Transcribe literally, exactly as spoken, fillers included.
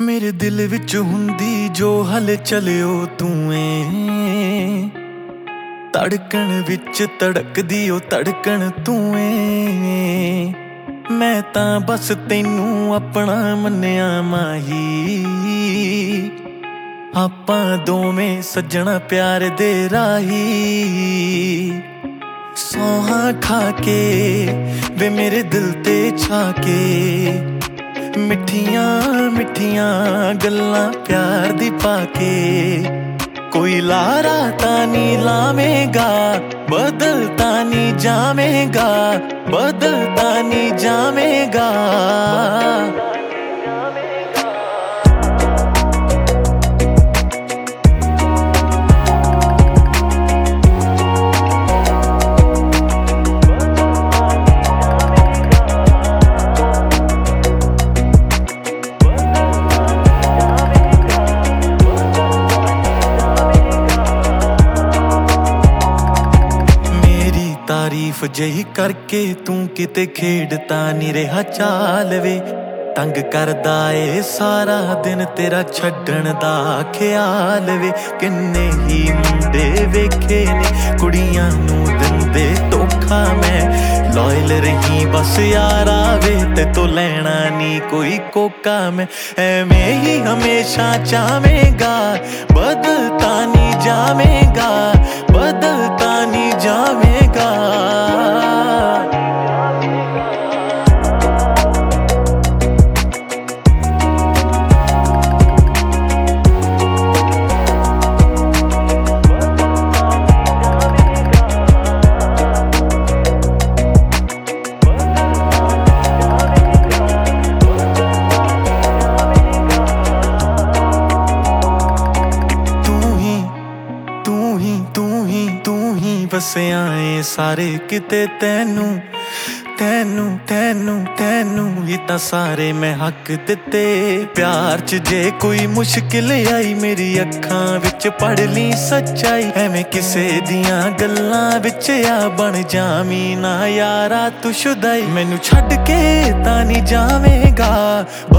ਮੇਰੇ ਦਿਲ ਵਿੱਚ ਹੁੰਦੀ ਜੋ ਹਲ ਚਲਿਓ ਤੂੰ ਏ, ਧੜਕਣ ਵਿੱਚ ਧੜਕਦੀ ਓ ਧੜਕਣ ਤੂੰ ਏ। ਮੈਂ ਤਾਂ ਬਸ ਤੈਨੂੰ ਆਪਣਾ ਮੰਨਿਆ ਮਾਹੀ, ਆਪਾਂ ਦੋਵੇਂ ਸੱਜਣਾ ਪਿਆਰ ਦੇ ਰਾਹੀ। ਸੌਹਾਂ ਖਾ ਕੇ ਵੇ ਮੇਰੇ ਦਿਲ ਤੇ ਛਾ ਕੇ, ਮਿੱਠੀਆਂ ਮਿੱਠੀਆਂ ਗੱਲਾਂ ਪਿਆਰ ਦੀ ਪਾ ਕੇ। ਕੋਈ ਲਾਰਾ ਤਾਂ ਨੀ ਲਾਵੇਂਗਾ, ਬਦਲ ਤਾਂ ਨੀ ਜਾਵੇਂਗਾ, ਬਦਲ ਤਾਂ ਨੀ ਜਾਵੇਂਗਾ। ਤਾਰੀਫ ਜਿਹੀ ਕਰਕੇ ਤੂੰ ਕਿਤੇ ਖੇਡਤਾ ਨੀ ਰਿਹਾ ਚਾਲ ਵੇ, ਤੰਗ ਕਰਦਾ ਏ ਸਾਰਾ ਦਿਨ ਤੇਰਾ ਛੱਡਣ ਦਾ ਖਿਆਲ ਵੇ। ਕਿੰਨੇ ਹੀ ਮੁੰਡੇ ਵੇਖੇ ਨੇ ਕੁੜੀਆਂ ਨੂੰ ਦਿੰਦੇ ਧੋਖਾ, ਮੈਂ ਲੋਇਲ ਰਹੀ ਬਸ ਯਾਰਾ ਵੇ, ਤੇ ਤੂੰ ਲੈਣਾ ਨੀ ਕੋਈ ਕੋਕਾ। ਮੈਂ ਐਵੇਂ ਹੀ ਹਮੇਸ਼ਾ ਚਾਹਵੇਂਗਾ, ਬਦਲ ਤਾਂ ਨੀ ਜਾਵੇਂਗਾ, ਬਦਲ ਤਾਂ ਨੀ ਜਾਵੇਂਗਾ। ਤੂੰ ਹੀ ਵਸਿਆ ਏ ਸਾਰੇ ਕਿਤੇ, ਤੈਨੂੰ ਤੈਨੂੰ ਤੈਨੂੰ ਤੈਨੂੰ ਹੀ ਤਾਂ ਸਾਰੇ ਮੈਂ ਹੱਕ ਦਿੱਤੇ। ਪਿਆਰ ਚ ਜੇ ਕੋਈ ਮੁਸ਼ਕਿਲ ਆਈ ਮੇਰੀ ਅੱਖਾਂ ਵਿੱਚ ਪੜ ਲਈ ਸੱਚਾਈ, ਐਵੇਂ ਕਿਸੇ ਦੀਆਂ ਗੱਲਾਂ ਵਿੱਚ ਆ ਬਣ ਜਾਵੀਂ ਨਾ ਯਾਰਾ ਤੂੰ ਸ਼ੁਦਾਈ। ਮੈਨੂੰ ਛੱਡ ਕੇ ਤਾਂ ਨੀ ਜਾਵੇਂਗਾ,